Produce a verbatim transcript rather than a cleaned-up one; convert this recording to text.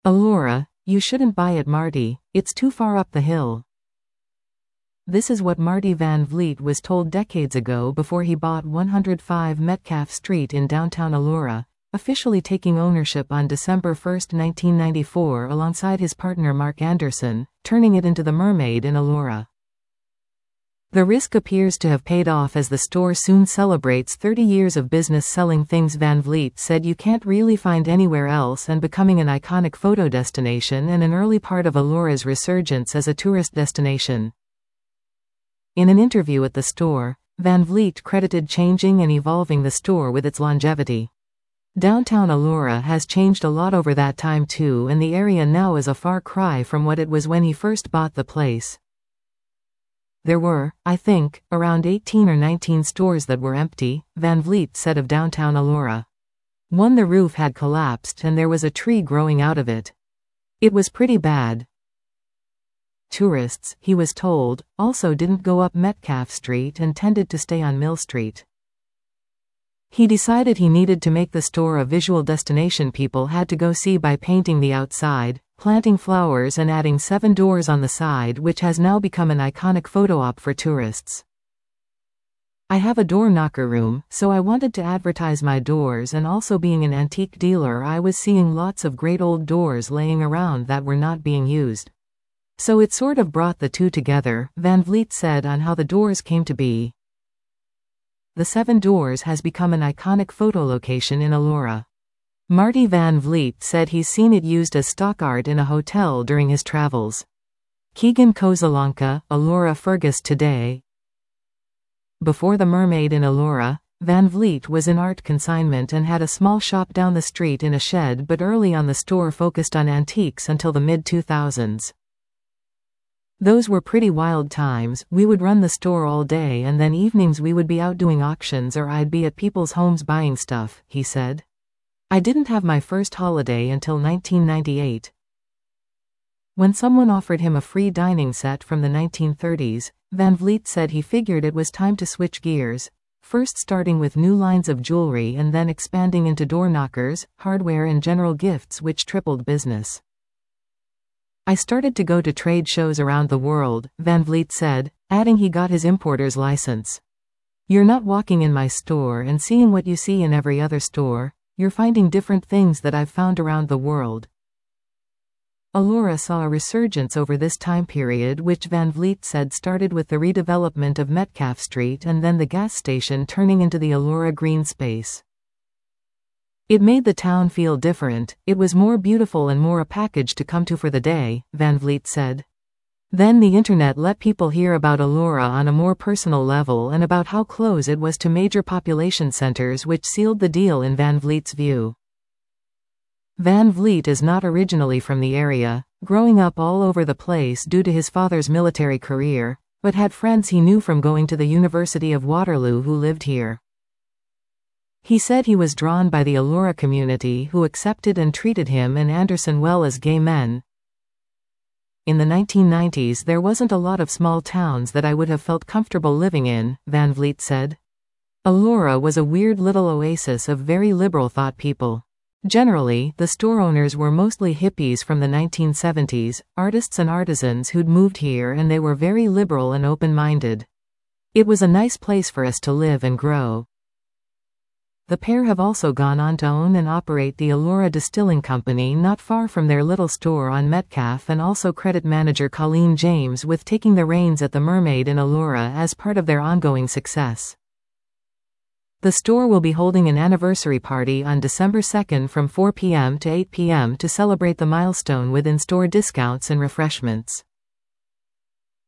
Allura, you shouldn't buy it, Marty, it's too far up the hill. This is what Marty Van Vliet was told decades ago before he bought one oh five Metcalfe Street in downtown Allura, officially taking ownership on December first, nineteen ninety-four alongside his partner Mark Anderson, turning it into the Mermaid in Allura. The risk appears to have paid off as the store soon celebrates thirty years of business selling things Van Vliet said you can't really find anywhere else and becoming an iconic photo destination and an early part of Allura's resurgence as a tourist destination. In an interview at the store, Van Vliet credited changing and evolving the store with its longevity. Downtown Allura has changed a lot over that time too, and the area now is a far cry from what it was when he first bought the place. There were, I think, around eighteen or nineteen stores that were empty, Van Vliet said of downtown Allura. One, the roof had collapsed and there was a tree growing out of it. It was pretty bad. Tourists, he was told, also didn't go up Metcalfe Street and tended to stay on Mill Street. He decided he needed to make the store a visual destination people had to go see by painting the outside, planting flowers and adding seven doors on the side, which has now become an iconic photo op for tourists. I have a door knocker room, so I wanted to advertise my doors, and also being an antique dealer I was seeing lots of great old doors laying around that were not being used. So it sort of brought the two together, Van Vliet said on how the doors came to be. The Seven Doors has become an iconic photo location in Allura. Marty Van Vliet said he's seen it used as stock art in a hotel during his travels. Keegan Kozalanka, Allura Fergus today. Before the Mermaid in Allura, Van Vliet was in art consignment and had a small shop down the street in a shed, but early on the store focused on antiques until the mid two thousands. Those were pretty wild times. We would run the store all day and then evenings we would be out doing auctions or I'd be at people's homes buying stuff, he said. I didn't have my first holiday until nineteen ninety-eight. When someone offered him a free dining set from the nineteen thirties, Van Vliet said he figured it was time to switch gears, first starting with new lines of jewelry and then expanding into door knockers, hardware and general gifts, which tripled business. I started to go to trade shows around the world, Van Vliet said, adding he got his importer's license. You're not walking in my store and seeing what you see in every other store, you're finding different things that I've found around the world. Allura saw a resurgence over this time period, which Van Vliet said started with the redevelopment of Metcalfe Street and then the gas station turning into the Allura green space. It made the town feel different, it was more beautiful and more a package to come to for the day, Van Vliet said. Then the internet let people hear about Allura on a more personal level and about how close it was to major population centers, which sealed the deal in Van Vliet's view. Van Vliet is not originally from the area, growing up all over the place due to his father's military career, but had friends he knew from going to the University of Waterloo who lived here. He said he was drawn by the Allura community who accepted and treated him and Anderson well as gay men. In the nineteen nineties there wasn't a lot of small towns that I would have felt comfortable living in, Van Vliet said. Allura was a weird little oasis of very liberal thought people. Generally, the store owners were mostly hippies from the nineteen seventies, artists and artisans who'd moved here, and they were very liberal and open-minded. It was a nice place for us to live and grow. The pair have also gone on to own and operate the Allura Distilling Company not far from their little store on Metcalfe, and also credit manager Colleen James with taking the reins at the Mermaid in Allura as part of their ongoing success. The store will be holding an anniversary party on December second from four p m to eight p m to celebrate the milestone with in-store discounts and refreshments.